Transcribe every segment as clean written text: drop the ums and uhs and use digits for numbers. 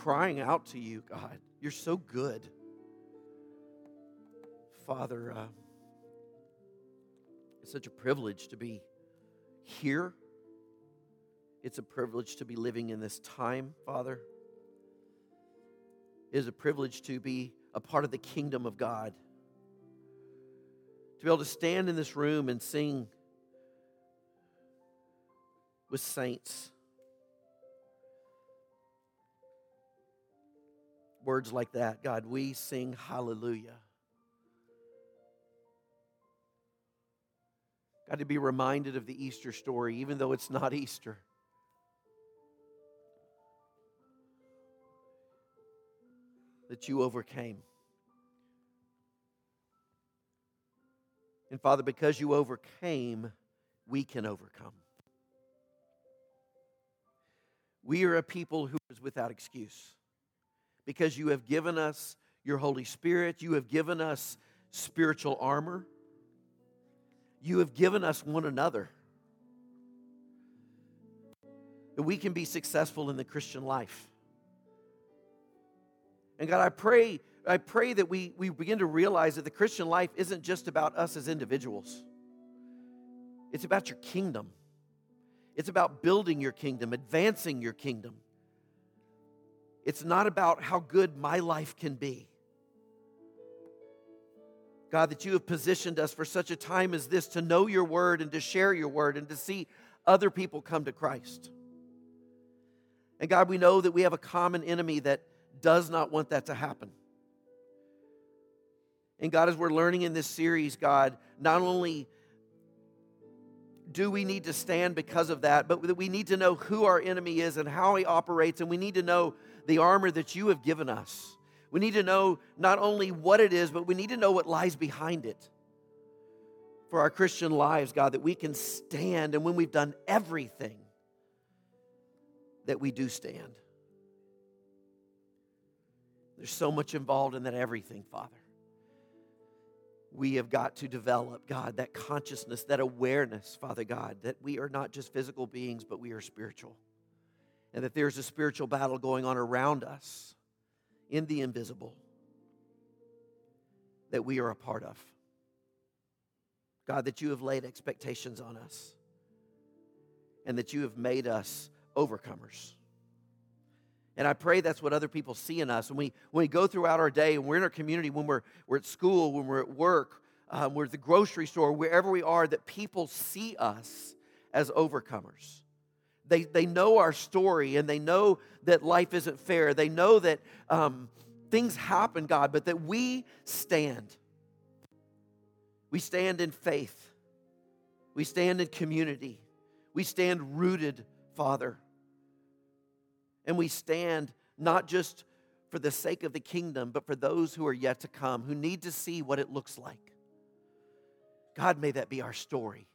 crying out to you, God. You're so good. Father, it's such a privilege to be here. It's a privilege to be living in this time, Father. It is a privilege to be a part of the kingdom of God. To be able to stand in this room and sing with saints. Words like that, God, we sing hallelujah. God, to be reminded of the Easter story, even though it's not Easter. That you overcame. And Father, because you overcame, we can overcome. We are a people who is without excuse. Because you have given us your Holy Spirit, you have given us spiritual armor. You have given us one another. That we can be successful in the Christian life. And God, I pray that we begin to realize that the Christian life isn't just about us as individuals. It's about your kingdom. It's about building your kingdom, advancing your kingdom. It's not about how good my life can be. God, that you have positioned us for such a time as this to know your word and to share your word and to see other people come to Christ. And God, we know that we have a common enemy that does not want that to happen. And God, as we're learning in this series, God, not only do we need to stand because of that, but that we need to know who our enemy is and how he operates, and we need to know the armor that you have given us. We need to know not only what it is, but we need to know what lies behind it for our Christian lives, God, that we can stand, and when we've done everything, that we do stand. There's so much involved in that everything, Father. We have got to develop, God, that consciousness, that awareness, Father God, that we are not just physical beings, but we are spiritual. And that there's a spiritual battle going on around us in the invisible that we are a part of. God, that you have laid expectations on us and that you have made us overcomers. And I pray that's what other people see in us. When we go throughout our day and we're in our community, when we're at school, when we're at work, we're at the grocery store, wherever we are, that people see us as overcomers. They know our story and they know that life isn't fair. They know that things happen, God, but that we stand. We stand in faith. We stand in community. We stand rooted, Father. And we stand not just for the sake of the kingdom, but for those who are yet to come, who need to see what it looks like. God, may that be our story.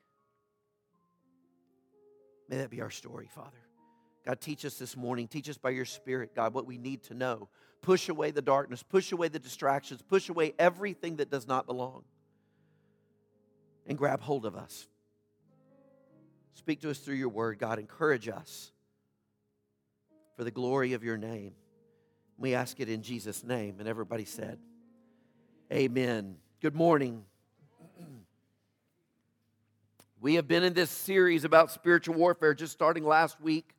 May that be our story, Father. God, teach us this morning. Teach us by your Spirit, God, what we need to know. Push away the darkness. Push away the distractions. Push away everything that does not belong. And grab hold of us. Speak to us through your word, God. Encourage us for the glory of your name. We ask it in Jesus' name. And everybody said, amen. Good morning. We have been in this series about spiritual warfare, just starting last week.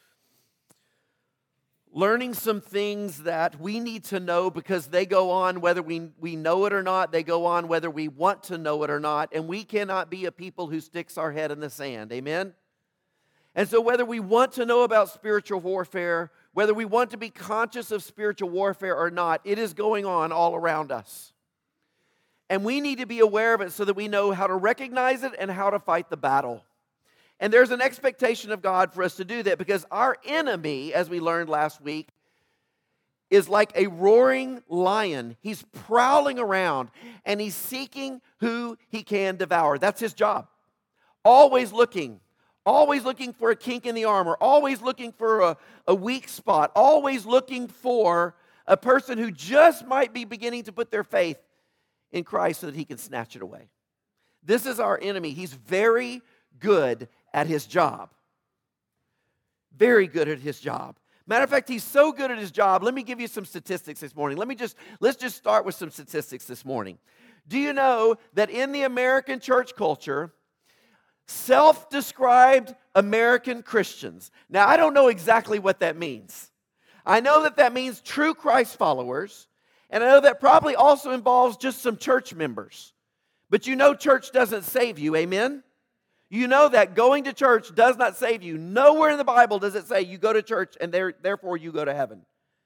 Learning some things that we need to know because they go on whether we know it or not. They go on whether we want to know it or not. And we cannot be a people who sticks our head in the sand. Amen? And so whether we want to know about spiritual warfare, whether we want to be conscious of spiritual warfare or not, it is going on all around us. And we need to be aware of it so that we know how to recognize it and how to fight the battle. And there's an expectation of God for us to do that because our enemy, as we learned last week, is like a roaring lion. He's prowling around and he's seeking who he can devour. That's his job. Always looking for a kink in the armor, always looking for a weak spot, always looking for a person who just might be beginning to put their faith in Christ so that he can snatch it away. This is our enemy. He's very good at his job. Very good at his job. Matter of fact, he's so good at his job. Let me give you some statistics this morning. Let's just start with some statistics this morning. Do you know that in the American church culture, self-described American Christians, now I don't know exactly what that means. I know that means true Christ followers, and I know that probably also involves just some church members. But you know church doesn't save you, amen? You know that going to church does not save you. Nowhere in the Bible does it say you go to church and therefore you go to heaven.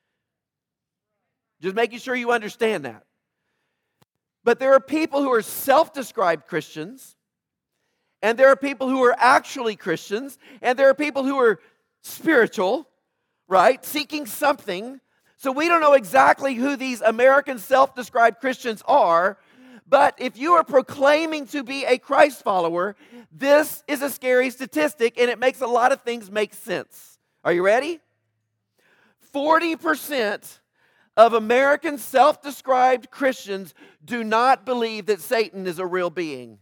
Just making sure you understand that. But there are people who are self-described Christians, and there are people who are actually Christians, and there are people who are spiritual, right? Seeking something. So we don't know exactly who these American self-described Christians are, but if you are proclaiming to be a Christ follower, this is a scary statistic, and it makes a lot of things make sense. Are you ready? 40% of American self-described Christians do not believe that Satan is a real being.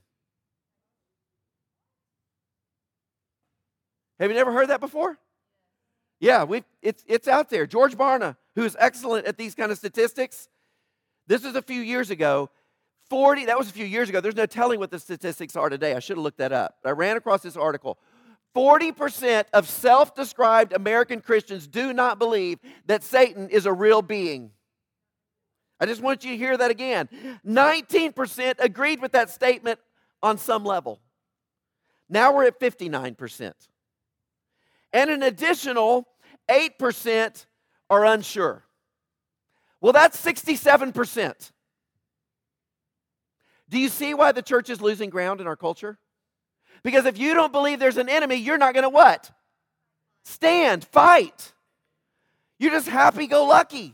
Have you never heard that before? Yeah, it's out there. George Barna, who is excellent at these kind of statistics, this was a few years ago. That was a few years ago. There's no telling what the statistics are today. I should have looked that up. I ran across this article. 40% of self-described American Christians do not believe that Satan is a real being. I just want you to hear that again. 19% agreed with that statement on some level. Now we're at 59%. And an additional 8% are unsure. Well, that's 67%. Do you see why the church is losing ground in our culture? Because if you don't believe there's an enemy, you're not going to what? Stand, fight. You're just happy-go-lucky.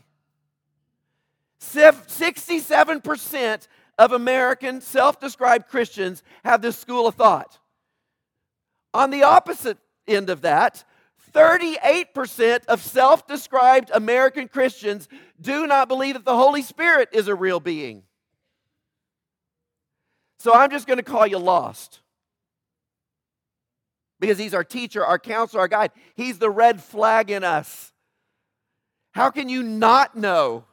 67% of American self-described Christians have this school of thought. On the opposite end of that, 38% of self-described American Christians do not believe that the Holy Spirit is a real being. So I'm just going to call you lost. Because he's our teacher, our counselor, our guide. He's the red flag in us. How can you not know?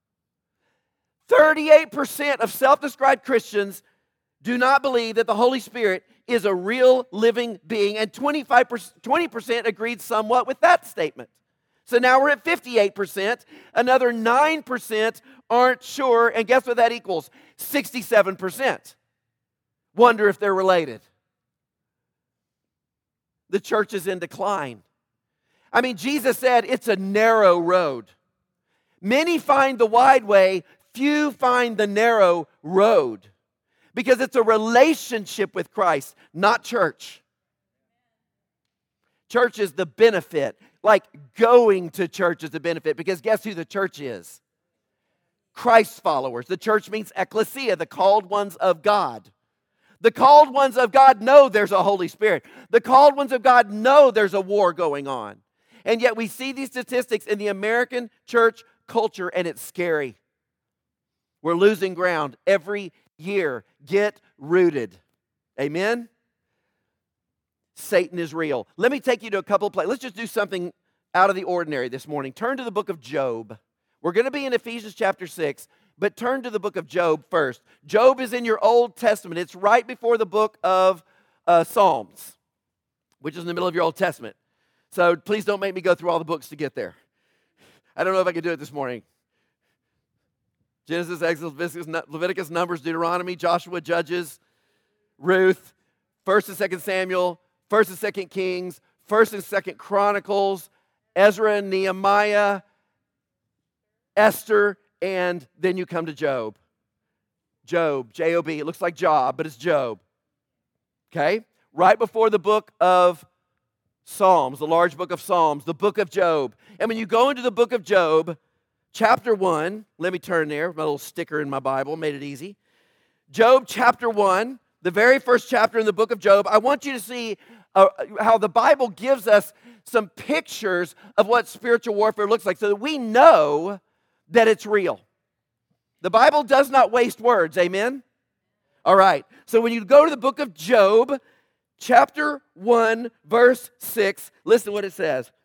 38% of self-described Christians do not believe that the Holy Spirit is a real living being, and 20% agreed somewhat with that statement. So now we're at 58%. Another 9% aren't sure, and guess what that equals? 67%. Wonder if they're related. The church is in decline. I mean, Jesus said it's a narrow road. Many find the wide way, few find the narrow road. Because it's a relationship with Christ, not church. Church is the benefit. Like going to church is the benefit. Because guess who the church is? Christ followers. The church means ecclesia, the called ones of God. The called ones of God know there's a Holy Spirit. The called ones of God know there's a war going on. And yet we see these statistics in the American church culture, and it's scary. We're losing ground every year. Get rooted. Amen? Satan is real. Let me take you to a couple of places. Let's just do something out of the ordinary this morning. Turn to the book of Job. We're going to be in Ephesians chapter 6. But turn to the book of Job first. Job is in your Old Testament. It's right before the book of Psalms, which is in the middle of your Old Testament. So please don't make me go through all the books to get there. I don't know if I can do it this morning. Genesis, Exodus, Leviticus, Numbers, Deuteronomy, Joshua, Judges, Ruth, 1st and 2nd Samuel, 1st and 2nd Kings, 1st and 2nd Chronicles, Ezra and Nehemiah, Esther, and then you come to Job. Job, J-O-B. It looks like Job, but it's Job. Okay? Right before the book of Psalms, the large book of Psalms, the book of Job. And when you go into the book of Job, chapter 1, let me turn there. My little sticker in my Bible made it easy. Job chapter 1, the very first chapter in the book of Job. I want you to see how the Bible gives us some pictures of what spiritual warfare looks like so that we know that it's real. The Bible does not waste words, amen? All right, so when you go to the book of Job, chapter 1, verse 6, listen to what it says.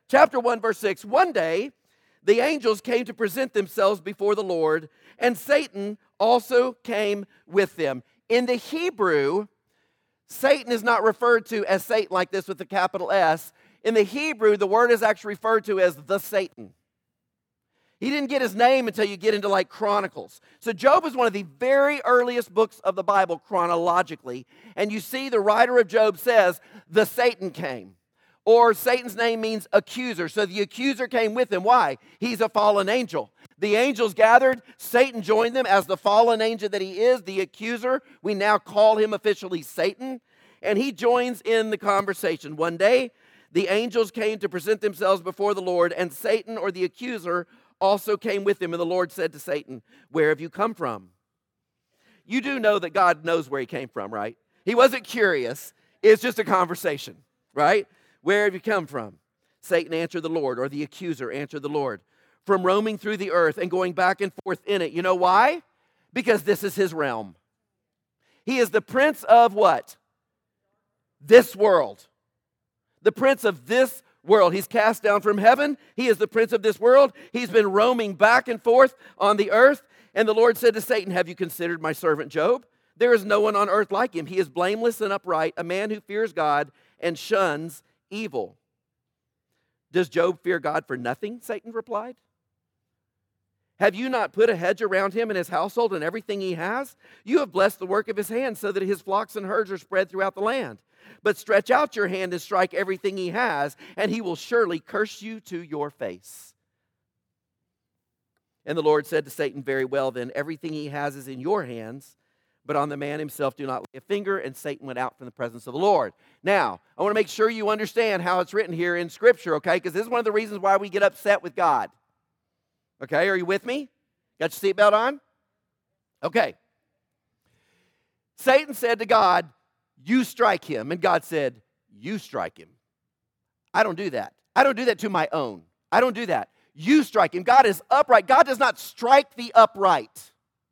chapter 1, verse 6, one day the angels came to present themselves before the Lord, and Satan also came with them. In the Hebrew, Satan is not referred to as Satan like this with a capital S. In the Hebrew, the word is actually referred to as the Satan. He didn't get his name until you get into like Chronicles. So Job is one of the very earliest books of the Bible chronologically. And you see the writer of Job says, the Satan came. Or Satan's name means accuser. So the accuser came with him. Why? He's a fallen angel. The angels gathered. Satan joined them as the fallen angel that he is, the accuser. We now call him officially Satan. And he joins in the conversation. One day, the angels came to present themselves before the Lord, and Satan, or the accuser, also came with him. And the Lord said to Satan, where have you come from? You do know that God knows where he came from, right? He wasn't curious. It's just a conversation, right? Where have you come from? Satan answered the Lord, or the accuser answered the Lord, from roaming through the earth and going back and forth in it. You know why? Because this is his realm. He is the prince of what? This world. The prince of this world. He's cast down from heaven. He is the prince of this world. He's been roaming back and forth on the earth. And the Lord said to Satan, have you considered my servant Job? There is no one on earth like him. He is blameless and upright, a man who fears God and shuns evil. Does Job fear God for nothing? Satan replied. Have you not put a hedge around him and his household and everything he has? You have blessed the work of his hands so that his flocks and herds are spread throughout the land. But stretch out your hand and strike everything he has, and he will surely curse you to your face. And the Lord said to Satan, very well then, everything he has is in your hands, but on the man himself do not lay a finger. And Satan went out from the presence of the Lord. Now, I want to make sure you understand how it's written here in Scripture, okay? Because this is one of the reasons why we get upset with God. Okay, are you with me? Got your seatbelt on? Okay. Satan said to God, you strike him. And God said, you strike him. I don't do that. I don't do that to my own. I don't do that. You strike him. God is upright. God does not strike the upright.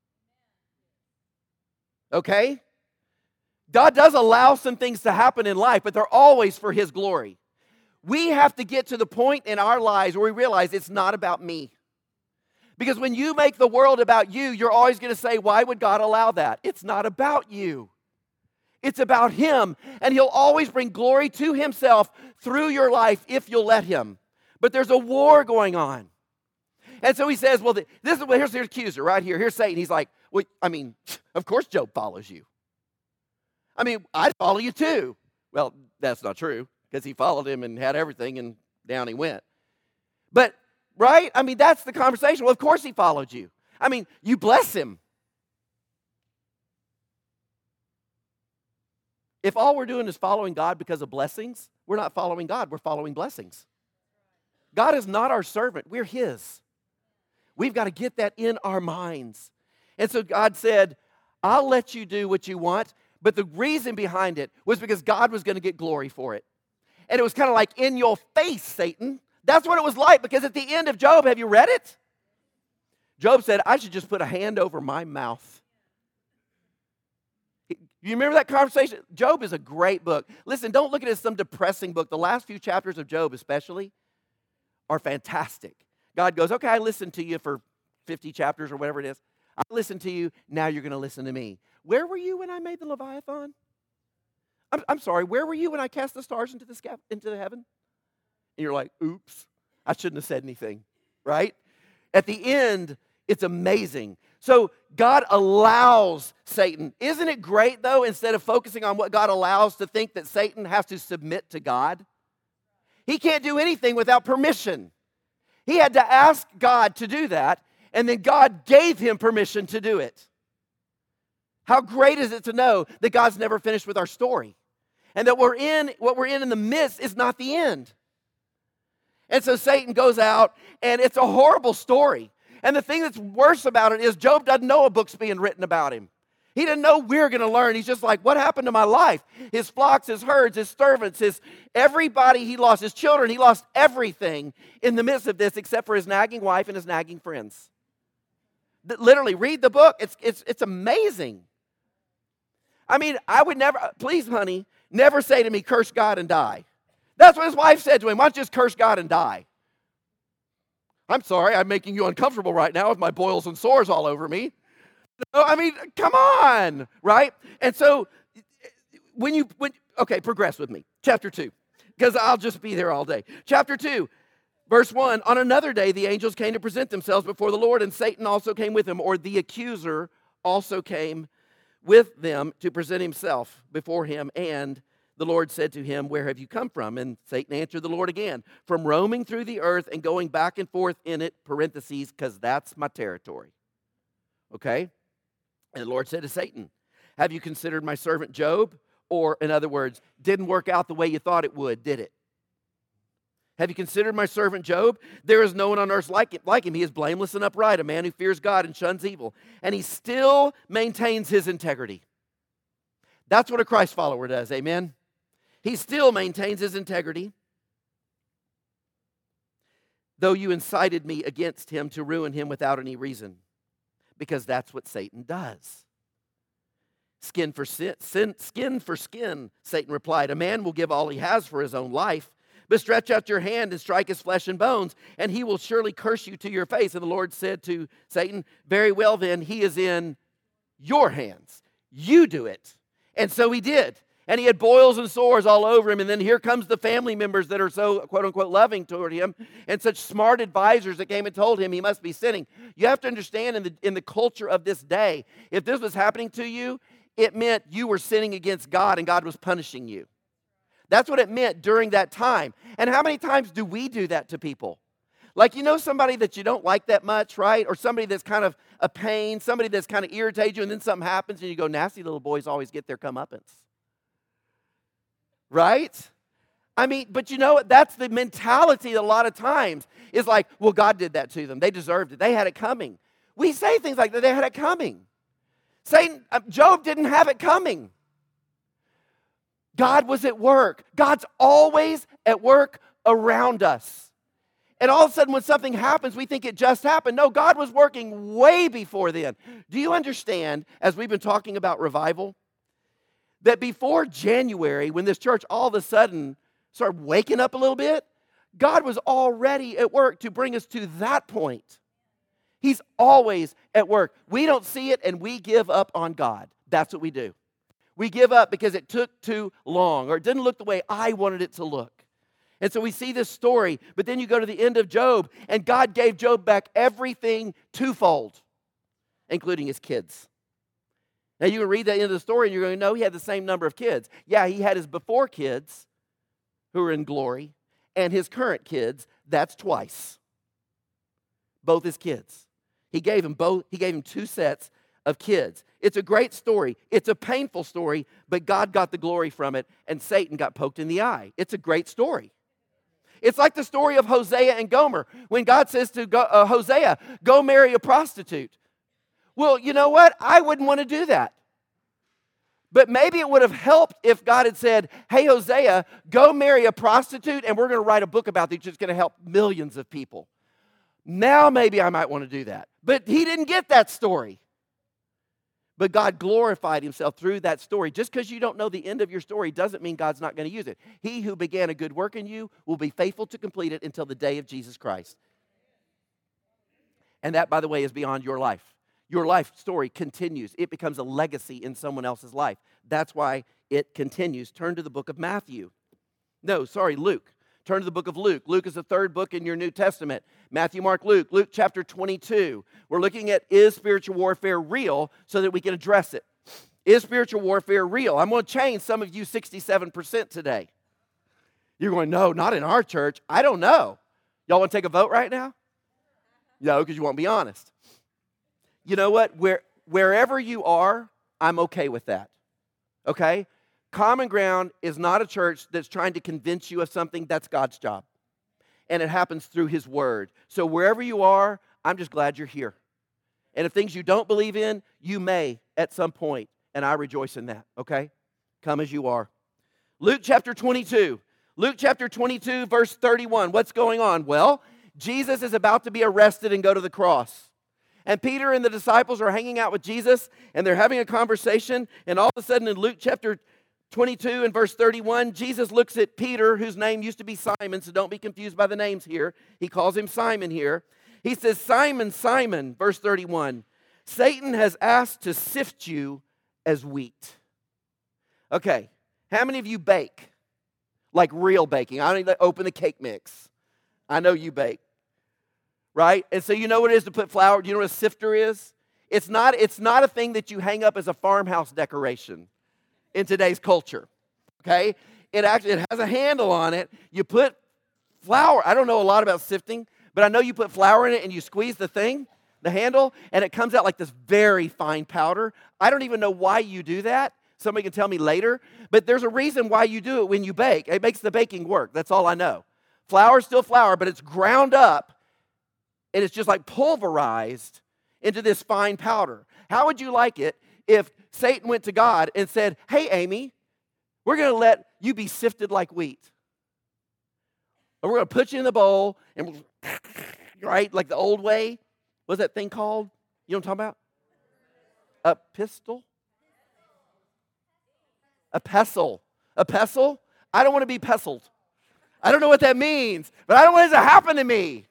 Okay? God does allow some things to happen in life, but they're always for his glory. We have to get to the point in our lives where we realize it's not about me. Because when you make the world about you, you're always going to say, why would God allow that? It's not about you. It's about him. And he'll always bring glory to himself through your life if you'll let him. But there's a war going on. And so he says, well, here's the accuser right here. Here's Satan. He's like, well, I mean, of course Job follows you. I mean, I'd follow you too. Well, that's not true, because he followed him and had everything, and down he went. But, right? I mean, that's the conversation. Well, of course he followed you. I mean, you bless him. If all we're doing is following God because of blessings, we're not following God, we're following blessings. God is not our servant, we're his. We've got to get that in our minds. And so God said, I'll let you do what you want, but the reason behind it was because God was going to get glory for it. And it was kind of like, in your face, Satan. That's what it was like, because at the end of Job, have you read it? Job said, I should just put a hand over my mouth. You remember that conversation? Job is a great book. Listen, don't look at it as some depressing book. The last few chapters of Job especially are fantastic. God goes, okay, I listened to you for 50 chapters or whatever it is. I listened to you, now you're going to listen to me. Where were you when I made the Leviathan? I'm sorry, where were you when I cast the stars into the heaven? And you're like, oops, I shouldn't have said anything, right? At the end, it's amazing. So God allows Satan. Isn't it great, though, instead of focusing on what God allows, to think that Satan has to submit to God? He can't do anything without permission. He had to ask God to do that, and then God gave him permission to do it. How great is it to know that God's never finished with our story, and that what we're in the midst is not the end. And so Satan goes out, and it's a horrible story. And the thing that's worse about it is Job doesn't know a book's being written about him. He didn't know we're going to learn. He's just like, what happened to my life? His flocks, his herds, his servants, everybody he lost, his children, he lost everything in the midst of this except for his nagging wife and his nagging friends. Literally, read the book. It's amazing. I mean, I would never, please, honey, never say to me, curse God and die. That's what his wife said to him. Why don't you just curse God and die? I'm sorry, I'm making you uncomfortable right now with my boils and sores all over me. I mean, come on, right? And so progress with me. Chapter 2, because I'll just be there all day. Chapter 2, verse 1, on another day the angels came to present themselves before the Lord, and Satan also came with them, or the accuser also came with them to present himself before him. And the Lord said to him, where have you come from? And Satan answered the Lord again, from roaming through the earth and going back and forth in it, parentheses, because that's my territory. Okay? And the Lord said to Satan, have you considered my servant Job? Or, in other words, didn't work out the way you thought it would, did it? Have you considered my servant Job? There is no one on earth like him. He is blameless and upright, a man who fears God and shuns evil. And he still maintains his integrity. That's what a Christ follower does, amen? He still maintains his integrity. Though you incited me against him to ruin him without any reason. Because that's what Satan does. Skin for skin, Satan replied. A man will give all he has for his own life. But stretch out your hand and strike his flesh and bones, and he will surely curse you to your face. And the Lord said to Satan, very well then, he is in your hands. You do it. And so he did. And he had boils and sores all over him. And then here comes the family members that are so, quote unquote, loving toward him, and such smart advisors that came and told him he must be sinning. You have to understand in the culture of this day, if this was happening to you, it meant you were sinning against God and God was punishing you. That's what it meant during that time. And how many times do we do that to people? Like, you know, somebody that you don't like that much, right? Or somebody that's kind of a pain, somebody that's kind of irritates you, and then something happens and you go, nasty little boys always get their comeuppance. Right? I mean, but you know what? That's the mentality a lot of times is like, well, God did that to them. They deserved it. They had it coming. We say things like that. They had it coming. Job didn't have it coming. God was at work. God's always at work around us. And all of a sudden when something happens, we think it just happened. No, God was working way before then. Do you understand, as we've been talking about revival, that before January, when this church all of a sudden started waking up a little bit, God was already at work to bring us to that point. He's always at work. We don't see it and we give up on God. That's what we do. We give up because it took too long or it didn't look the way I wanted it to look. And so we see this story, but then you go to the end of Job and God gave Job back everything twofold, including his kids. Now you can read that end of the story and you're going to know he had the same number of kids. Yeah, he had his before kids who are in glory and his current kids, that's twice. Both his kids. He gave him both. He gave him two sets of kids. It's a great story. It's a painful story, but God got the glory from it, and Satan got poked in the eye. It's a great story. It's like the story of Hosea and Gomer. When God says to Hosea, go marry a prostitute. Well, you know what? I wouldn't want to do that. But maybe it would have helped if God had said, hey, Hosea, go marry a prostitute, and we're going to write a book about that that's going to help millions of people. Now maybe I might want to do that. But he didn't get that story. But God glorified himself through that story. Just because you don't know the end of your story doesn't mean God's not going to use it. He who began a good work in you will be faithful to complete it until the day of Jesus Christ. And that, by the way, is beyond your life. Your life story continues. It becomes a legacy in someone else's life. That's why it continues. Turn to the book of Luke. Turn to the book of Luke. Luke is the third book in your New Testament. Matthew, Mark, Luke. Luke chapter 22. We're looking at, is spiritual warfare real, so that we can address it. Is spiritual warfare real? I'm going to change some of you 67% today. You're going, no, not in our church. I don't know. Y'all want to take a vote right now? No, because you won't be honest. You know what? Wherever you are, I'm okay with that. Okay? Common Ground is not a church that's trying to convince you of something. That's God's job. And it happens through His Word. So wherever you are, I'm just glad you're here. And if things you don't believe in, you may at some point. And I rejoice in that, okay? Come as you are. Luke chapter 22. Luke chapter 22, verse 31. What's going on? Well, Jesus is about to be arrested and go to the cross. And Peter and the disciples are hanging out with Jesus, and they're having a conversation. And all of a sudden in Luke chapter 22 and verse 31, Jesus looks at Peter, whose name used to be Simon, so don't be confused by the names here. He calls him Simon here. He says, Simon, Simon, verse 31, Satan has asked to sift you as wheat. Okay, how many of you bake? Like real baking. I don't need to open the cake mix. I know you bake, right? And so you know what it is to put flour. Do you know what a sifter is? It's not a thing that you hang up as a farmhouse decoration in today's culture, okay? It has a handle on it. You put flour. I don't know a lot about sifting, but I know you put flour in it and you squeeze the thing, the handle, and it comes out like this very fine powder. I don't even know why you do that. Somebody can tell me later, but there's a reason why you do it when you bake. It makes the baking work. That's all I know. Flour is still flour, but it's ground up, and it's just like pulverized into this fine powder. How would you like it if Satan went to God and said, hey, Amy, we're going to let you be sifted like wheat. And we're going to put you in the bowl, and right, like the old way. What's that thing called? You know what I'm talking about? A pistol? A pestle. A pestle? I don't want to be pestled. I don't know what that means, but I don't want it to happen to me.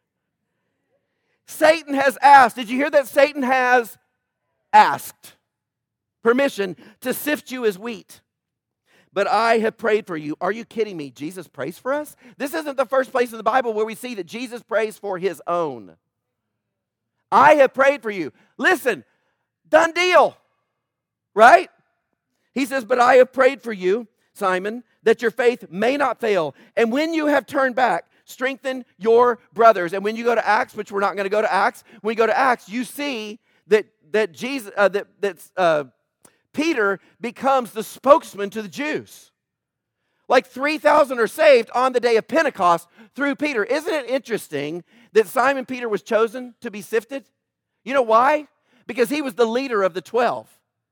Satan has asked. Did you hear that? Satan has asked permission to sift you as wheat. But I have prayed for you. Are you kidding me? Jesus prays for us? This isn't the first place in the Bible where we see that Jesus prays for his own. I have prayed for you. Listen, done deal, right? He says, but I have prayed for you, Simon, that your faith may not fail. And when you have turned back, strengthen your brothers. And when you go to Acts, which we're not going to go to Acts, when you go to Acts, you see that Peter becomes the spokesman to the Jews. Like 3,000 are saved on the day of Pentecost through Peter. Isn't it interesting that Simon Peter was chosen to be sifted? You know why? Because he was the leader of the 12.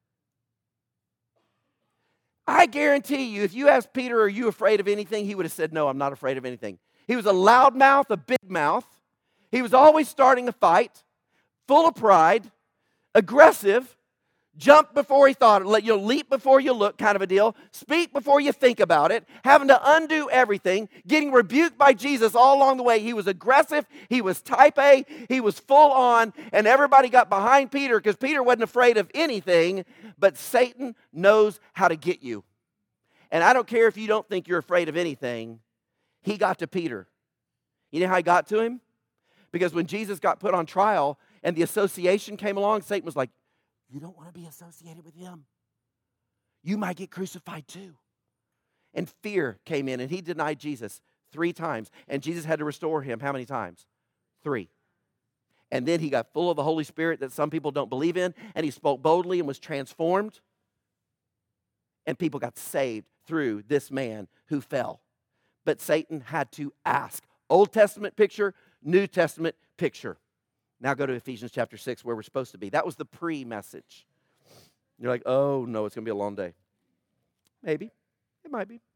I guarantee you, if you asked Peter, are you afraid of anything? He would have said, no, I'm not afraid of anything. He was a loud mouth, a big mouth. He was always starting a fight, full of pride, aggressive, jump before he thought it, leap before you look kind of a deal, speak before you think about it, having to undo everything, getting rebuked by Jesus all along the way. He was aggressive, he was type A, he was full on, and everybody got behind Peter because Peter wasn't afraid of anything, but Satan knows how to get you. And I don't care if you don't think you're afraid of anything, he got to Peter. You know how he got to him? Because when Jesus got put on trial and the association came along, Satan was like, you don't want to be associated with him. You might get crucified too. And fear came in, and he denied Jesus 3 times. And Jesus had to restore him how many times? 3. And then he got full of the Holy Spirit that some people don't believe in, and he spoke boldly and was transformed. And people got saved through this man who fell. But Satan had to ask. Old Testament picture, New Testament picture. Now go to Ephesians chapter 6 where we're supposed to be. That was the pre-message. You're like, oh no, it's going to be a long day. Maybe. It might be.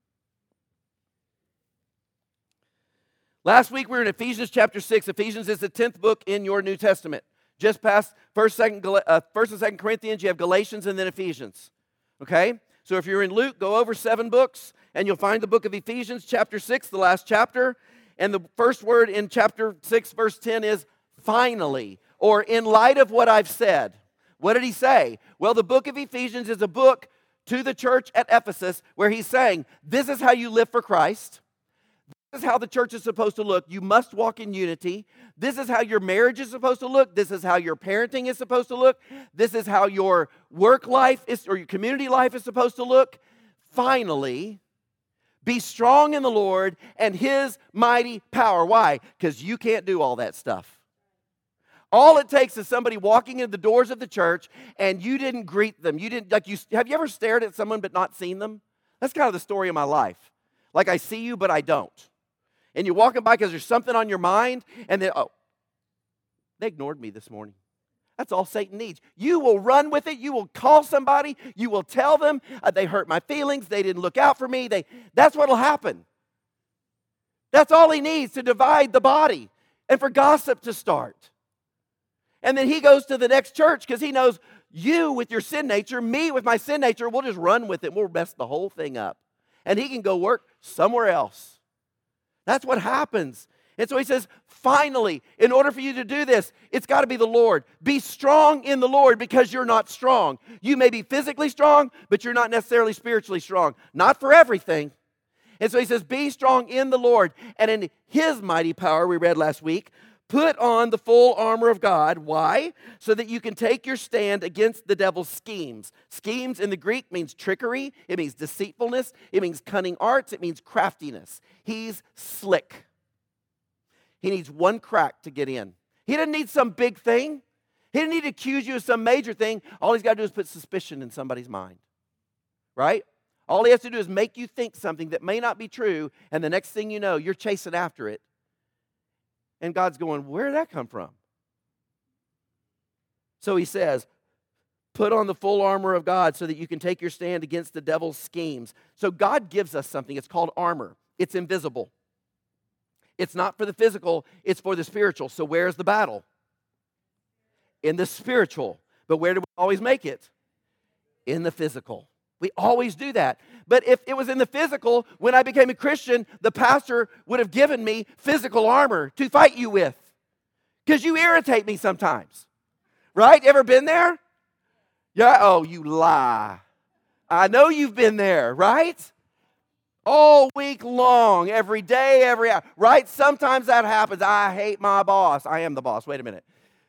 Last week we were in Ephesians chapter 6. Ephesians is the 10th book in your New Testament. Just past 1st and 2nd Corinthians, you have Galatians and then Ephesians. Okay? So if you're in Luke, go over 7 books and you'll find the book of Ephesians chapter 6, the last chapter. And the first word in chapter 6 verse 10 is finally, or in light of what I've said. What did he say? Well, the book of Ephesians is a book to the church at Ephesus where he's saying, this is how you live for Christ. This is how the church is supposed to look. You must walk in unity. This is how your marriage is supposed to look. This is how your parenting is supposed to look. This is how your work life is, or your community life is supposed to look. Finally, be strong in the Lord and his mighty power. Why? Because you can't do all that stuff. All it takes is somebody walking in the doors of the church and you didn't greet them. Have you ever stared at someone but not seen them? That's kind of the story of my life. Like I see you, but I don't. And you're walking by because there's something on your mind, and then, they ignored me this morning. That's all Satan needs. You will run with it. You will call somebody. You will tell them, they hurt my feelings. They didn't look out for me. That's what will happen. That's all he needs to divide the body and for gossip to start. And then he goes to the next church because he knows you with your sin nature, me with my sin nature, we'll just run with it. We'll mess the whole thing up. And he can go work somewhere else. That's what happens. And so he says, finally, in order for you to do this, it's got to be the Lord. Be strong in the Lord because you're not strong. You may be physically strong, but you're not necessarily spiritually strong. Not for everything. And so he says, be strong in the Lord. And in his mighty power, we read last week, put on the full armor of God. Why? So that you can take your stand against the devil's schemes. Schemes in the Greek means trickery. It means deceitfulness. It means cunning arts. It means craftiness. He's slick. He needs one crack to get in. He doesn't need some big thing. He doesn't need to accuse you of some major thing. All he's got to do is put suspicion in somebody's mind. Right? All he has to do is make you think something that may not be true, and the next thing you know, you're chasing after it. And God's going, where did that come from? So he says, put on the full armor of God so that you can take your stand against the devil's schemes. So God gives us something. It's called armor. It's invisible. It's not for the physical, it's for the spiritual. So where's the battle? In the spiritual. But where do we always make it? In the physical. We always do that. But if it was in the physical, when I became a Christian, the pastor would have given me physical armor to fight you with. Because you irritate me sometimes. Right? Ever been there? Yeah. Oh, you lie. I know you've been there, right? All week long, every day, every hour, right? Sometimes that happens. I hate my boss. I am the boss. Wait a minute.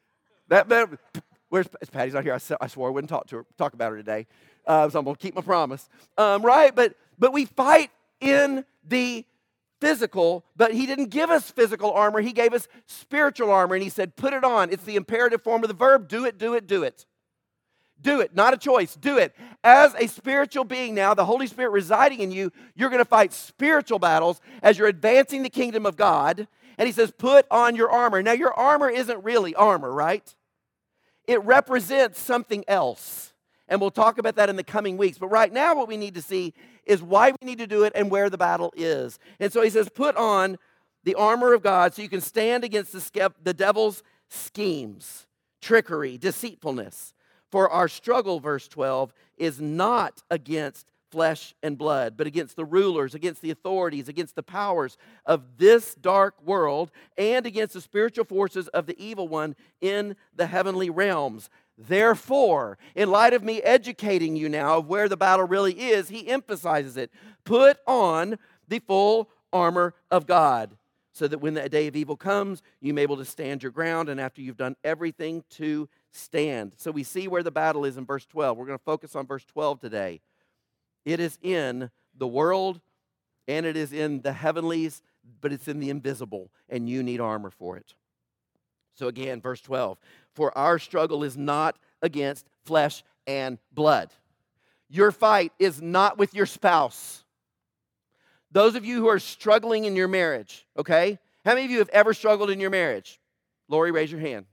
Where's Patty's not here? I swore I wouldn't talk about her today. So I'm going to keep my promise. Right? But we fight in the physical, but he didn't give us physical armor. He gave us spiritual armor, and he said, put it on. It's the imperative form of the verb. Do it, do it, do it. Do it, not a choice. Do it. As a spiritual being now, the Holy Spirit residing in you, you're going to fight spiritual battles as you're advancing the kingdom of God. And he says, put on your armor. Now, your armor isn't really armor, right? It represents something else. And we'll talk about that in the coming weeks. But right now, what we need to see is why we need to do it and where the battle is. And so he says, put on the armor of God so you can stand against the devil's schemes, trickery, deceitfulness. For our struggle, verse 12, is not against flesh and blood, but against the rulers, against the authorities, against the powers of this dark world, and against the spiritual forces of the evil one in the heavenly realms. Therefore, in light of me educating you now of where the battle really is, he emphasizes it. Put on the full armor of God, so that when the day of evil comes, you may be able to stand your ground, and after you've done everything to stand. So we see where the battle is in verse 12. We're going to focus on verse 12 today. It is in the world and it is in the heavenlies, but it's in the invisible, and you need armor for it. So again, verse 12. For our struggle is not against flesh and blood. Your fight is not with your spouse. Those of you who are struggling in your marriage, okay? How many of you have ever struggled in your marriage? Lori, raise your hand.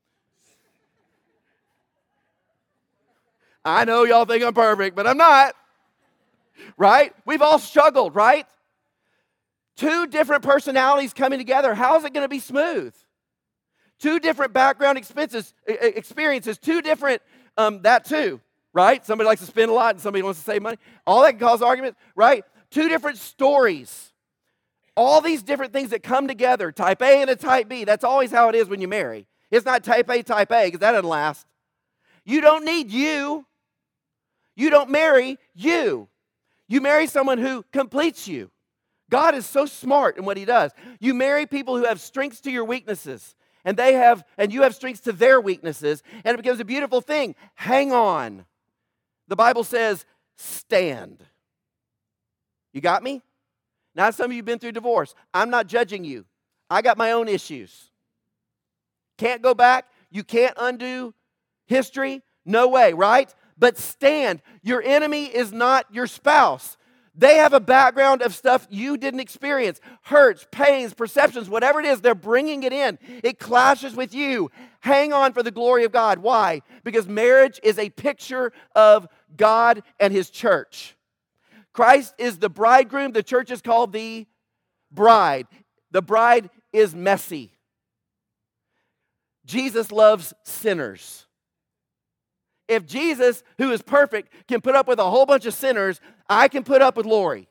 I know y'all think I'm perfect, but I'm not. Right? We've all struggled, right? Two different personalities coming together. How is it going to be smooth? Two different background experiences. Two different, that too, right? Somebody likes to spend a lot and somebody wants to save money. All that can cause arguments, right? Two different stories. All these different things that come together. Type A and a type B. That's always how it is when you marry. It's not type A, because that doesn't last. You don't need you. You don't marry you. You marry someone who completes you. God is so smart in what he does. You marry people who have strengths to your weaknesses, and you have strengths to their weaknesses, and it becomes a beautiful thing. Hang on. The Bible says, stand. You got me? Now, some of you have been through divorce. I'm not judging you. I got my own issues. Can't go back. You can't undo history. No way, right? But stand. Your enemy is not your spouse. They have a background of stuff you didn't experience. Hurts, pains, perceptions, whatever it is, they're bringing it in. It clashes with you. Hang on for the glory of God. Why? Because marriage is a picture of God and his church. Christ is the bridegroom. The church is called the bride. The bride is messy. Jesus loves sinners. If Jesus, who is perfect, can put up with a whole bunch of sinners, I can put up with Lori.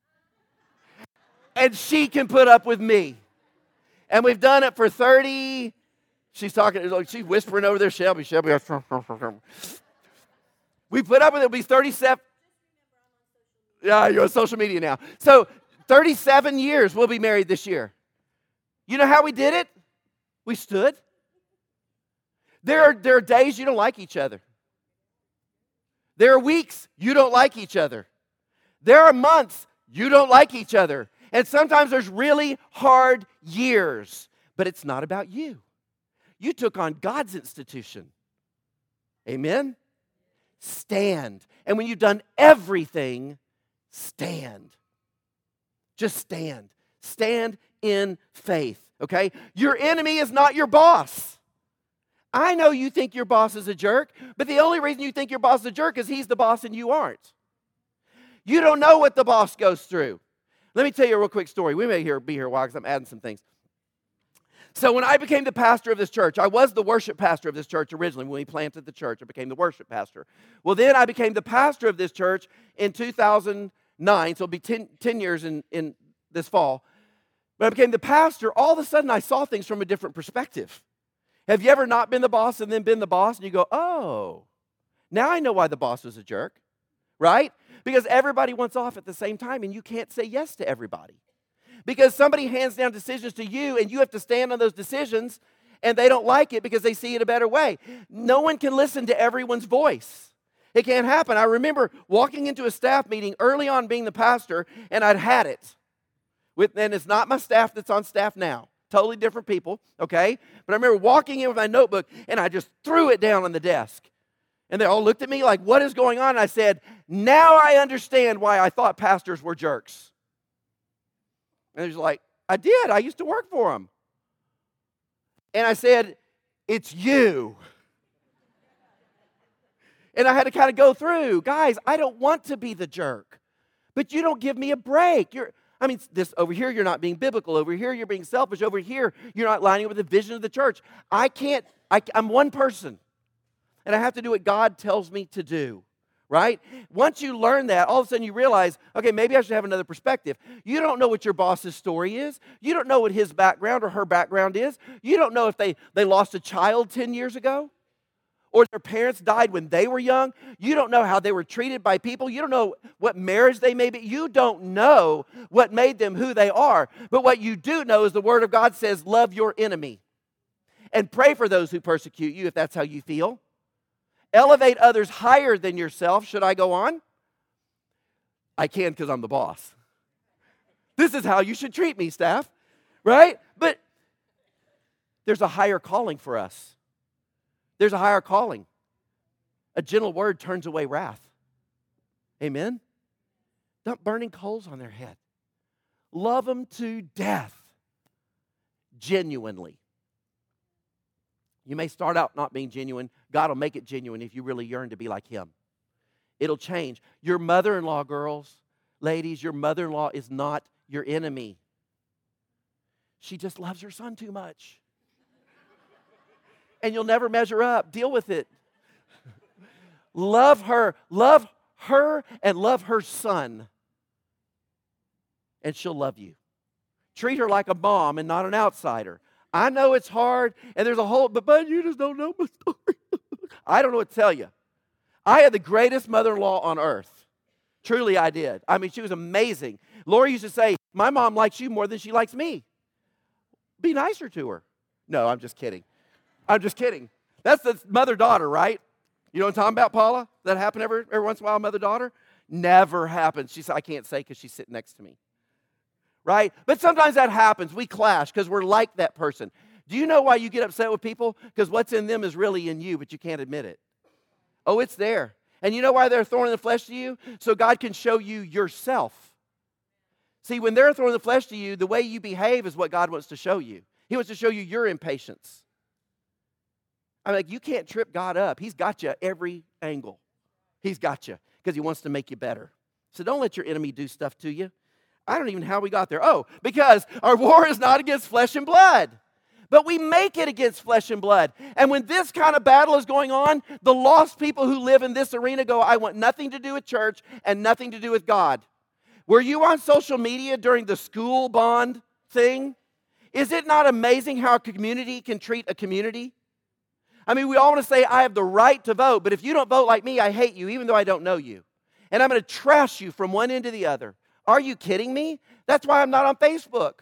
And she can put up with me. And we've done it for 30. She's whispering over there, Shelby. We put up with it. It'll be 37. Yeah, you're on social media now. So 37 years we'll be married this year. You know how we did it? We stood. There are days you don't like each other. There are weeks you don't like each other. There are months you don't like each other. And sometimes there's really hard years. But it's not about you. You took on God's institution. Amen? Stand. And when you've done everything, stand. Just stand. Stand in faith, okay? Your enemy is not your boss. I know you think your boss is a jerk, but the only reason you think your boss is a jerk is he's the boss and you aren't. You don't know what the boss goes through. Let me tell you a real quick story. We may be here a while because I'm adding some things. So when I became the pastor of this church, I was the worship pastor of this church originally. When we planted the church, I became the worship pastor. Well, then I became the pastor of this church in 2009, so it'll be 10 years in this fall. When I became the pastor, all of a sudden I saw things from a different perspective. Have you ever not been the boss and then been the boss and you go, oh, now I know why the boss was a jerk, right? Because everybody wants off at the same time and you can't say yes to everybody. Because somebody hands down decisions to you and you have to stand on those decisions and they don't like it because they see it a better way. No one can listen to everyone's voice. It can't happen. I remember walking into a staff meeting early on being the pastor and I'd had it. And it's not my staff that's on staff now. Totally different people, okay? But I remember walking in with my notebook and I just threw it down on the desk. And they all looked at me like, what is going on? And I said, now I understand why I thought pastors were jerks. And he's like, I did. I used to work for them. And I said, it's you. And I had to kind of go through, guys, I don't want to be the jerk. But you don't give me a break. This over here, you're not being biblical. Over here, you're being selfish. Over here, you're not lining up with the vision of the church. I'm one person. And I have to do what God tells me to do. Right? Once you learn that, all of a sudden you realize, okay, maybe I should have another perspective. You don't know what your boss's story is. You don't know what his background or her background is. You don't know if they lost a child 10 years ago or their parents died when they were young. You don't know how they were treated by people. You don't know what marriage they may be. You don't know what made them who they are. But what you do know is the Word of God says, love your enemy and pray for those who persecute you if that's how you feel. Elevate others higher than yourself. Should I go on? I can because I'm the boss. This is how you should treat me, staff. Right? But there's a higher calling for us. There's a higher calling. A gentle word turns away wrath. Amen? Dump burning coals on their head. Love them to death. Genuinely. You may start out not being genuine. God will make it genuine if you really yearn to be like Him. It'll change. Your mother-in-law, girls, ladies, your mother-in-law is not your enemy. She just loves her son too much. And you'll never measure up. Deal with it. Love her and love her son. And she'll love you. Treat her like a mom and not an outsider. I know it's hard, and there's a whole, but you just don't know my story. I don't know what to tell you. I had the greatest mother-in-law on earth. Truly, I did. She was amazing. Lori used to say, my mom likes you more than she likes me. Be nicer to her. No, I'm just kidding. That's the mother-daughter, right? You know what I'm talking about, Paula? That happen every once in a while, mother-daughter? Never happens. She said, I can't say because she's sitting next to me. Right? But sometimes that happens. We clash because we're like that person. Do you know why you get upset with people? Because what's in them is really in you, but you can't admit it. Oh, it's there. And you know why they're a thorn in the flesh to you? So God can show you yourself. See, when they're a thorn in the flesh to you, the way you behave is what God wants to show you. He wants to show you your impatience. You can't trip God up. He's got you at every angle. He's got you because He wants to make you better. So don't let your enemy do stuff to you. I don't even know how we got there. Oh, because our war is not against flesh and blood, But we make it against flesh and blood. And when this kind of battle is going on, the lost people who live in this arena go, I want nothing to do with church and nothing to do with God. Were you on social media during the school bond thing? Is it not amazing how a community can treat a community? I mean, we all want to say, I have the right to vote, but if you don't vote like me, I hate you, even though I don't know you. And I'm going to trash you from one end to the other. Are you kidding me? That's why I'm not on Facebook.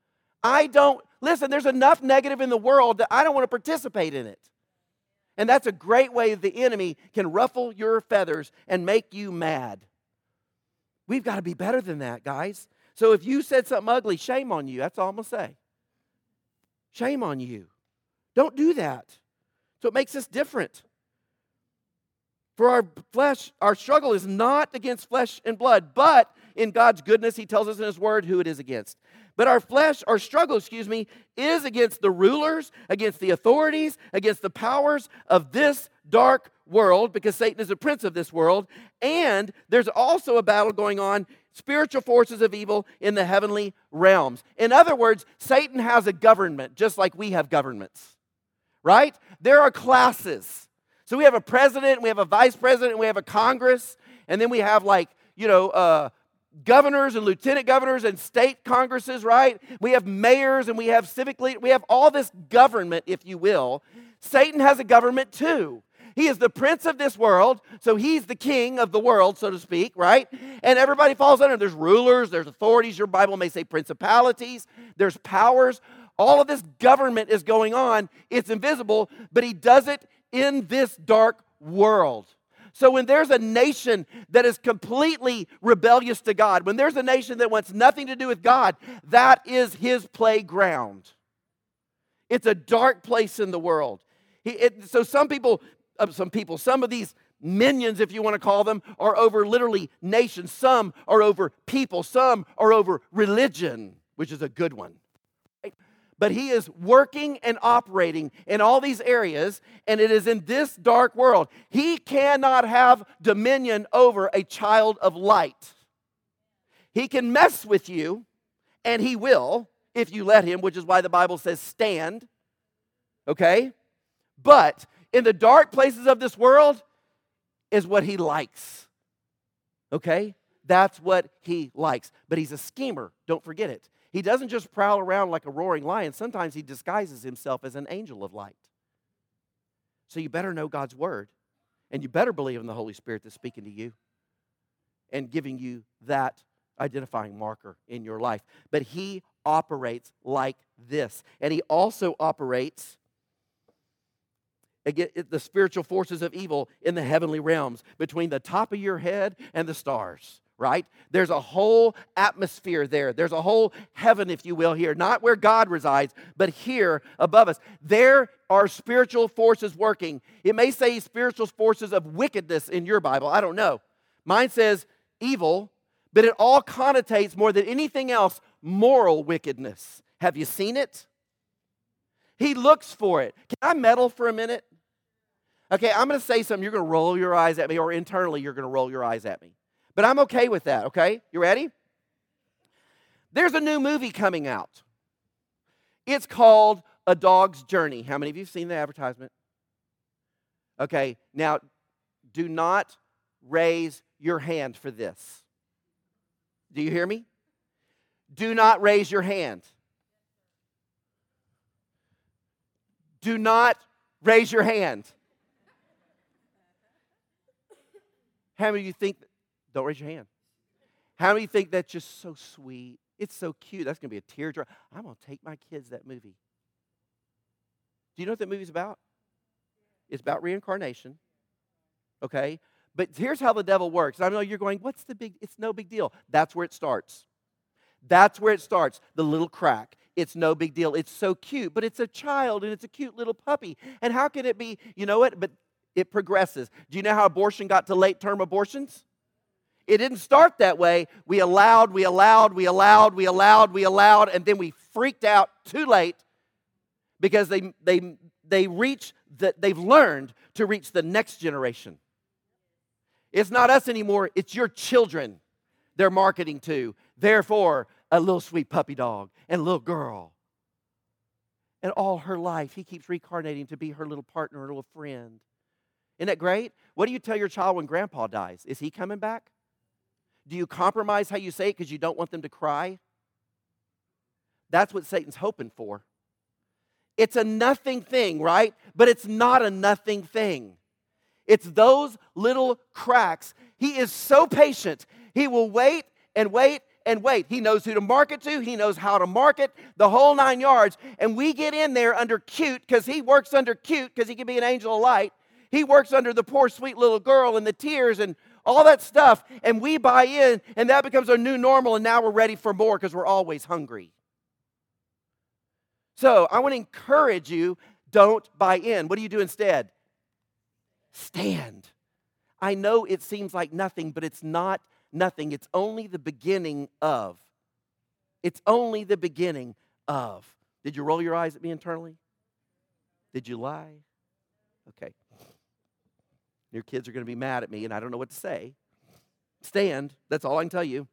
Listen, there's enough negative in the world that I don't want to participate in it. And that's a great way the enemy can ruffle your feathers and make you mad. We've got to be better than that, guys. So if you said something ugly, shame on you. That's all I'm going to say. Shame on you. Don't do that. So it makes us different. For our flesh, our struggle is not against flesh and blood, but in God's goodness, He tells us in His Word who it is against. But our struggle, is against the rulers, against the authorities, against the powers of this dark world, because Satan is the prince of this world. And there's also a battle going on, spiritual forces of evil in the heavenly realms. In other words, Satan has a government, just like we have governments, right? There are classes. So we have a president, we have a vice president, we have a Congress, and then we have governors and lieutenant governors and state congresses, right? We have mayors and we have civic leaders. We have all this government, if you will. Satan has a government too. He is the prince of this world, so he's the king of the world, so to speak, right? And everybody falls under. There's rulers, there's authorities. Your Bible may say principalities. There's powers. All of this government is going on. It's invisible, but he does it in this dark world. So when there's a nation that is completely rebellious to God, when there's a nation that wants nothing to do with God, that is his playground. It's a dark place in the world. Some of these minions, if you want to call them, are over literally nations. Some are over people. Some are over religion, which is a good one. But he is working and operating in all these areas, and it is in this dark world. He cannot have dominion over a child of light. He can mess with you, and he will, if you let him, which is why the Bible says stand. Okay? But in the dark places of this world is what he likes. Okay? That's what he likes. But he's a schemer. Don't forget it. He doesn't just prowl around like a roaring lion. Sometimes he disguises himself as an angel of light. So you better know God's word. And you better believe in the Holy Spirit that's speaking to you and giving you that identifying marker in your life. But he operates like this. And he also operates against the spiritual forces of evil in the heavenly realms, between the top of your head and the stars. Right? There's a whole atmosphere there. There's a whole heaven, if you will, here. Not where God resides, but here above us. There are spiritual forces working. It may say spiritual forces of wickedness in your Bible. I don't know. Mine says evil, but it all connotates more than anything else moral wickedness. Have you seen it? He looks for it. Can I meddle for a minute? Okay, I'm going to say something. You're going to roll your eyes at me, or internally you're going to roll your eyes at me. But I'm okay with that, okay? You ready? There's a new movie coming out. It's called A Dog's Journey. How many of you have seen the advertisement? Okay, now, do not raise your hand for this. Do you hear me? Do not raise your hand. Do not raise your hand. How many of you think... Don't raise your hand. How many think that's just so sweet? It's so cute. That's going to be a teardrop. I'm going to take my kids that movie. Do you know what that movie's about? It's about reincarnation. Okay? But here's how the devil works. I know you're going, what's the big... It's no big deal. That's where it starts. That's where it starts. The little crack. It's no big deal. It's so cute. But it's a child and it's a cute little puppy. And how can it be... You know what? But it progresses. Do you know how abortion got to late-term abortions? It didn't start that way. We allowed, and then we freaked out too late because they've learned to reach the next generation. It's not us anymore, it's your children they're marketing to. Therefore, a little sweet puppy dog and a little girl. And all her life, he keeps reincarnating to be her little partner, her little friend. Isn't that great? What do you tell your child when grandpa dies? Is he coming back? Do you compromise how you say it because you don't want them to cry? That's what Satan's hoping for. It's a nothing thing, right? But it's not a nothing thing. It's those little cracks. He is so patient. He will wait and wait and wait. He knows who to market to. He knows how to market, the whole 9 yards. And we get in there under cute because he works under cute because he can be an angel of light. He works under the poor, sweet little girl and the tears and all that stuff. And we buy in, and that becomes our new normal. And now we're ready for more because we're always hungry. So I want to encourage you, don't buy in. What do you do instead? Stand. I know it seems like nothing, but it's not nothing. It's only the beginning of. It's only the beginning of. Did you roll your eyes at me internally? Did you lie? Okay. Your kids are going to be mad at me, and I don't know what to say. Stand. That's all I can tell you.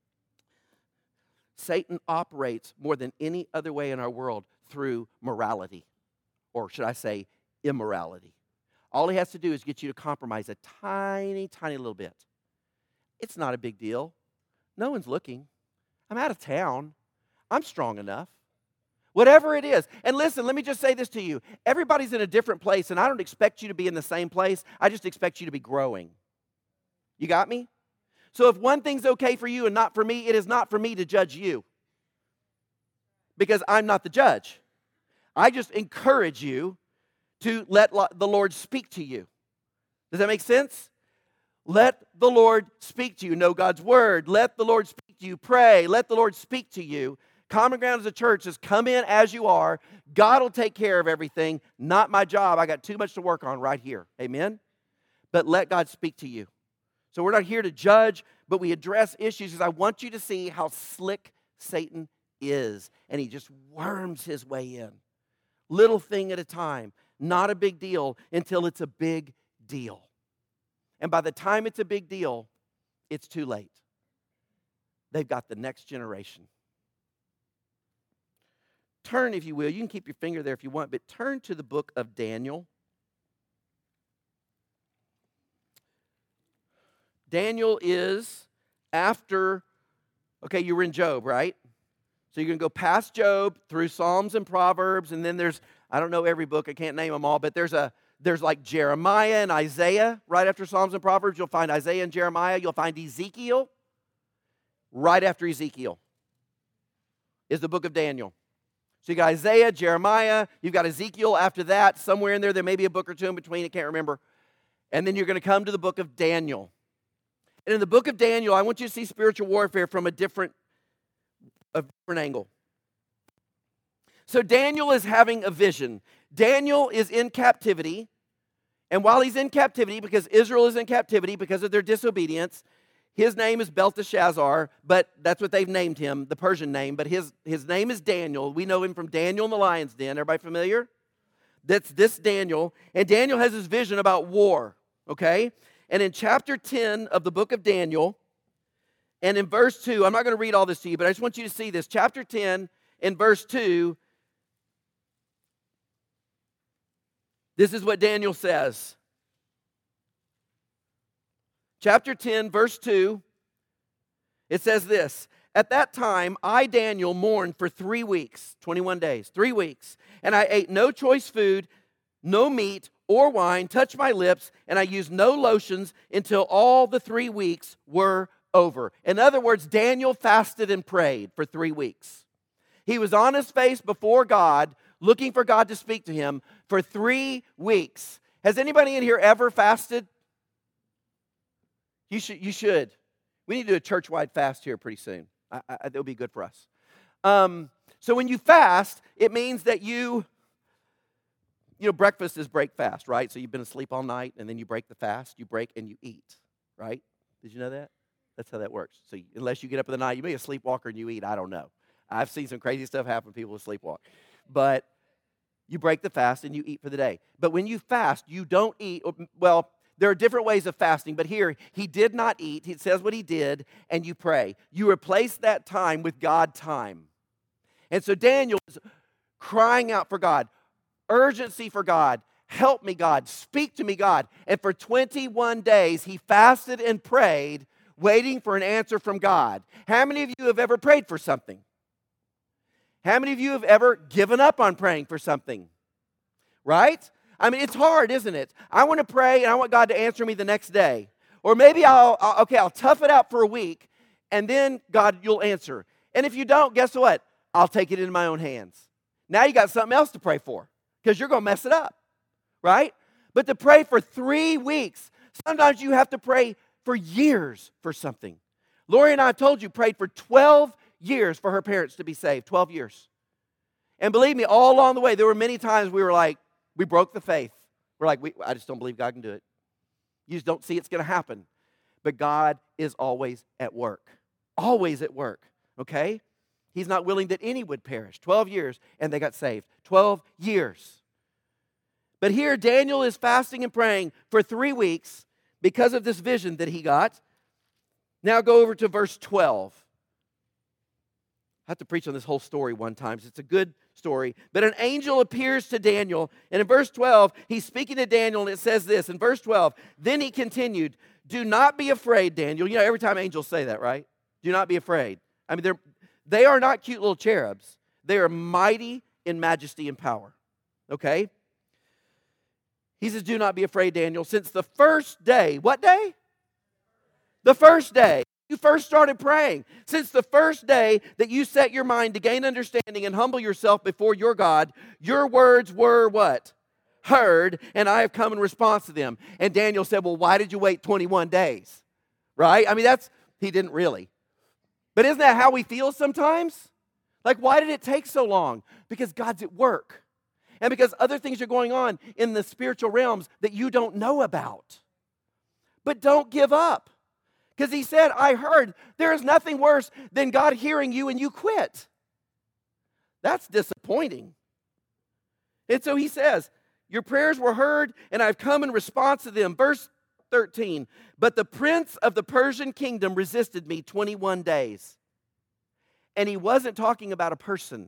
Satan operates more than any other way in our world through morality, or should I say immorality. All he has to do is get you to compromise a tiny, tiny little bit. It's not a big deal. No one's looking. I'm out of town. I'm strong enough. Whatever it is. And listen, let me just say this to you. Everybody's in a different place, and I don't expect you to be in the same place. I just expect you to be growing. You got me? So if one thing's okay for you and not for me, it is not for me to judge you. Because I'm not the judge. I just encourage you to let the Lord speak to you. Does that make sense? Let the Lord speak to you. Know God's word. Let the Lord speak to you. Pray. Let the Lord speak to you. Common Ground as a church is come in as you are. God will take care of everything. Not my job. I got too much to work on right here. Amen? But let God speak to you. So we're not here to judge, but we address issues because I want you to see how slick Satan is. And he just worms his way in. Little thing at a time. Not a big deal until it's a big deal. And by the time it's a big deal, it's too late. They've got the next generation. Turn, if you will. You can keep your finger there if you want, but turn to the book of Daniel. Daniel is after, okay, you were in Job, right? So you're going to go past Job through Psalms and Proverbs, and then there's, I don't know every book, I can't name them all, but there's like Jeremiah and Isaiah right after Psalms and Proverbs. You'll find Isaiah and Jeremiah. You'll find Ezekiel right after Ezekiel is the book of Daniel. So you got Isaiah, Jeremiah, you've got Ezekiel after that. Somewhere in there, there may be a book or two in between, I can't remember. And then you're going to come to the book of Daniel. And in the book of Daniel, I want you to see spiritual warfare from a different angle. So Daniel is having a vision. Daniel is in captivity. And while he's in captivity, because Israel is in captivity because of their disobedience, his name is Belteshazzar, but that's what they've named him, the Persian name. But his name is Daniel. We know him from Daniel in the lion's den. Everybody familiar? That's this Daniel. And Daniel has his vision about war, okay? And in chapter 10 of the book of Daniel, and in verse 2, I'm not going to read all this to you, but I just want you to see this. Chapter 10, in verse 2, this is what Daniel says. Chapter 10, verse 2, it says this. At that time, I, Daniel, mourned for 3 weeks, 21 days, 3 weeks. And I ate no choice food, no meat or wine, touched my lips, and I used no lotions until all the 3 weeks were over. In other words, Daniel fasted and prayed for 3 weeks. He was on his face before God, looking for God to speak to him for 3 weeks. Has anybody in here ever fasted? You should. We need to do a church-wide fast here pretty soon. That'll be good for us. So when you fast, it means that you know, breakfast is break fast, right? So you've been asleep all night, and then you break the fast. You break and you eat, right? Did you know that? That's how that works. So unless you get up in the night, you may be a sleepwalker and you eat. I don't know. I've seen some crazy stuff happen to people who sleepwalk. But you break the fast and you eat for the day. But when you fast, you don't eat. Well, there are different ways of fasting, but here, he did not eat. He says what he did, and you pray. You replace that time with God time. And so Daniel is crying out for God, urgency for God. Help me, God. Speak to me, God. And for 21 days, he fasted and prayed, waiting for an answer from God. How many of you have ever prayed for something? How many of you have ever given up on praying for something? Right? I mean, it's hard, isn't it? I want to pray and I want God to answer me the next day. Or maybe I'll tough it out for a week and then God, you'll answer. And if you don't, guess what? I'll take it into my own hands. Now you got something else to pray for because you're going to mess it up, right? But to pray for 3 weeks, sometimes you have to pray for years for something. Lori and I told you prayed for 12 years for her parents to be saved, 12 years. And believe me, all along the way, there were many times we were like, we broke the faith. We're like, I just don't believe God can do it. You just don't see it's going to happen. But God is always at work. Always at work, okay? He's not willing that any would perish. 12 years, and they got saved. 12 years. But here, Daniel is fasting and praying for 3 weeks because of this vision that he got. Now go over to verse 12. I have to preach on this whole story one time. It's a good story. But an angel appears to Daniel. And in verse 12, he's speaking to Daniel, and it says this. In verse 12, then he continued, do not be afraid, Daniel. You know, every time angels say that, right? Do not be afraid. I mean, they are not cute little cherubs. They are mighty in majesty and power. Okay? He says, do not be afraid, Daniel. Since the first day, what day? The first day. You first started praying. Since the first day that you set your mind to gain understanding and humble yourself before your God, your words were what? Heard, and I have come in response to them. And Daniel said, well, why did you wait 21 days? Right? I mean, he didn't really. But isn't that how we feel sometimes? Like, why did it take so long? Because God's at work. And because other things are going on in the spiritual realms that you don't know about. But don't give up. Because he said, I heard, there is nothing worse than God hearing you and you quit. That's disappointing. And so he says, your prayers were heard and I've come in response to them. Verse 13, but the prince of the Persian kingdom resisted me 21 days. And he wasn't talking about a person.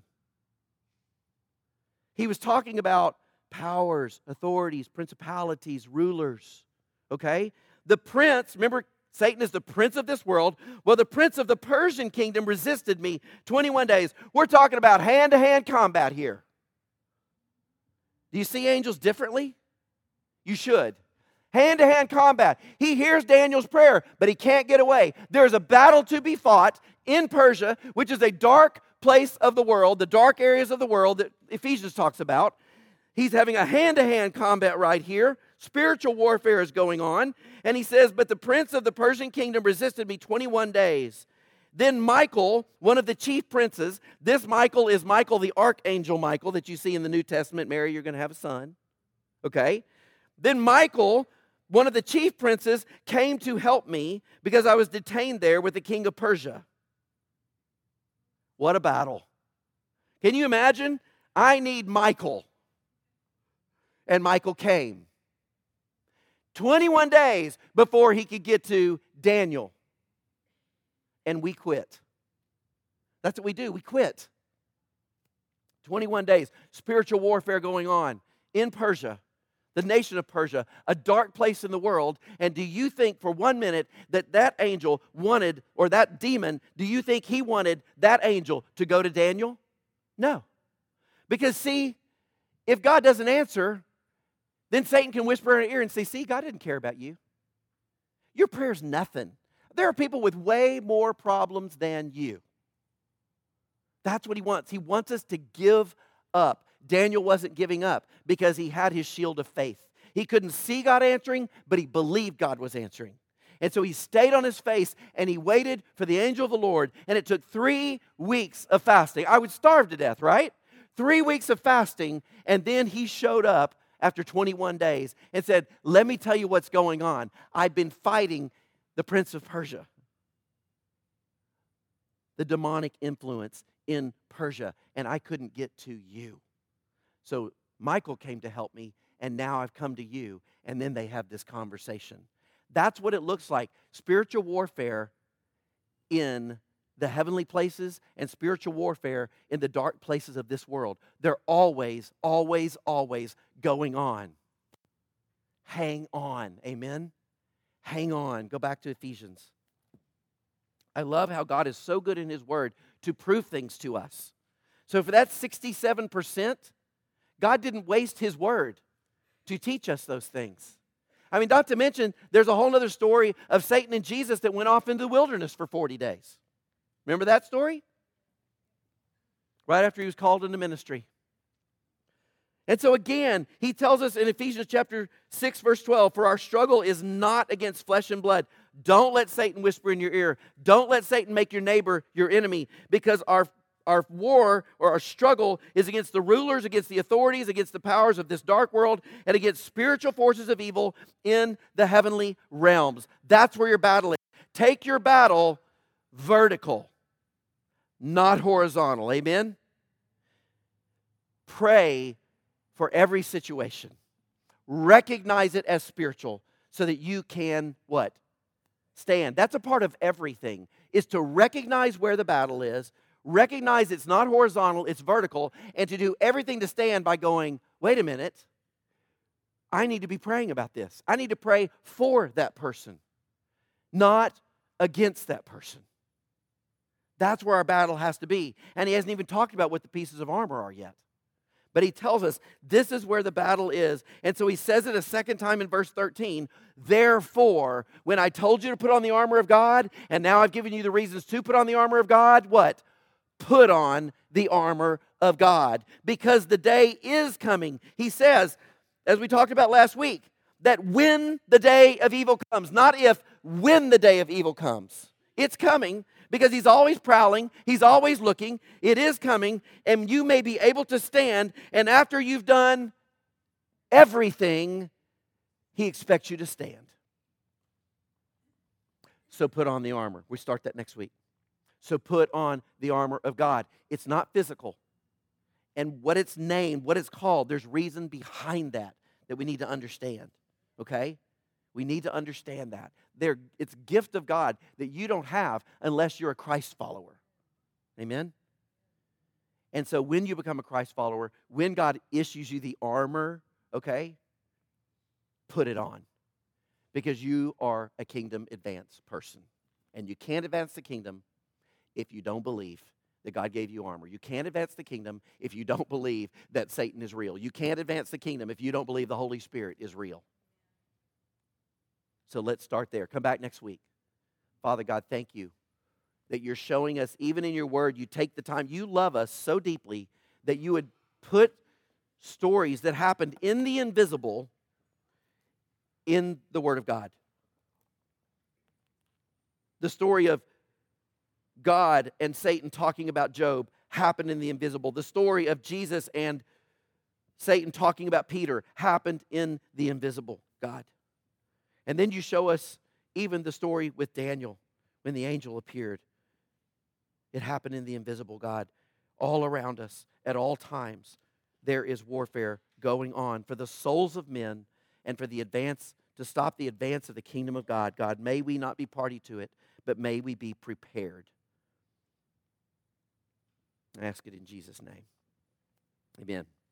He was talking about powers, authorities, principalities, rulers. Okay? The prince, remember, Satan is the prince of this world. Well, the prince of the Persian kingdom resisted me 21 days. We're talking about hand-to-hand combat here. Do you see angels differently? You should. Hand-to-hand combat. He hears Daniel's prayer, but he can't get away. There's a battle to be fought in Persia, which is a dark place of the world, the dark areas of the world that Ephesians talks about. He's having a hand-to-hand combat right here. Spiritual warfare is going on. And he says, but the prince of the Persian kingdom resisted me 21 days. Then Michael, one of the chief princes, this Michael is Michael, the archangel Michael that you see in the New Testament. Mary, you're going to have a son. Okay? Then Michael, one of the chief princes, came to help me because I was detained there with the king of Persia. What a battle. Can you imagine? I need Michael. And Michael came. 21 days before he could get to Daniel. And we quit. That's what we do. We quit. 21 days. Spiritual warfare going on in Persia, the nation of Persia, a dark place in the world. And do you think for 1 minute that angel wanted, or that demon, do you think he wanted that angel to go to Daniel? No. Because see, if God doesn't answer, then Satan can whisper in her ear and say, see, God didn't care about you. Your prayer's nothing. There are people with way more problems than you. That's what he wants. He wants us to give up. Daniel wasn't giving up because he had his shield of faith. He couldn't see God answering, but he believed God was answering. And so he stayed on his face and he waited for the angel of the Lord. And it took 3 weeks of fasting. I would starve to death, right? 3 weeks of fasting, and then he showed up after 21 days and said, let me tell you what's going on. I've been fighting the prince of Persia, the demonic influence in Persia, and I couldn't get to you. So Michael came to help me, and now I've come to you. And then they have this conversation. That's what it looks like. Spiritual warfare in the heavenly places and spiritual warfare in the dark places of this world. They're always, always, always going on. Hang on. Amen? Hang on. Go back to Ephesians. I love how God is so good in His Word to prove things to us. So for that 67%, God didn't waste His Word to teach us those things. I mean, not to mention, there's a whole other story of Satan and Jesus that went off into the wilderness for 40 days. Remember that story? Right after he was called into ministry. And so again, he tells us in Ephesians chapter 6, verse 12, for our struggle is not against flesh and blood. Don't let Satan whisper in your ear. Don't let Satan make your neighbor your enemy, because our war or our struggle is against the rulers, against the authorities, against the powers of this dark world, and against spiritual forces of evil in the heavenly realms. That's where your battle is. Take your battle vertical, not horizontal. Amen? Pray for every situation. Recognize it as spiritual so that you can, what? Stand. That's a part of everything, is to recognize where the battle is, recognize it's not horizontal, it's vertical, and to do everything to stand by going, wait a minute, I need to be praying about this. I need to pray for that person, not against that person. That's where our battle has to be. And he hasn't even talked about what the pieces of armor are yet. But he tells us this is where the battle is. And so he says it a second time in verse 13. Therefore, when I told you to put on the armor of God, and now I've given you the reasons to put on the armor of God, what? Put on the armor of God. Because the day is coming. He says, as we talked about last week, that when the day of evil comes, not if, when the day of evil comes. It's coming. Because he's always prowling, he's always looking, it is coming, and you may be able to stand, and after you've done everything, he expects you to stand. So put on the armor. We start that next week. So put on the armor of God. It's not physical. And what it's named, what it's called, there's reason behind that we need to understand. Okay? We need to understand that. It's a gift of God that you don't have unless you're a Christ follower. Amen? And so when you become a Christ follower, when God issues you the armor, okay, put it on. Because you are a kingdom advance person. And you can't advance the kingdom if you don't believe that God gave you armor. You can't advance the kingdom if you don't believe that Satan is real. You can't advance the kingdom if you don't believe the Holy Spirit is real. So let's start there. Come back next week. Father God, thank you that you're showing us, even in your word, you take the time. You love us so deeply that you would put stories that happened in the invisible in the Word of God. The story of God and Satan talking about Job happened in the invisible. The story of Jesus and Satan talking about Peter happened in the invisible, God. And then you show us even the story with Daniel when the angel appeared. It happened in the invisible, God. All around us, at all times, there is warfare going on for the souls of men and for the advance, to stop the advance of the kingdom of God. God, may we not be party to it, but may we be prepared. I ask it in Jesus' name. Amen.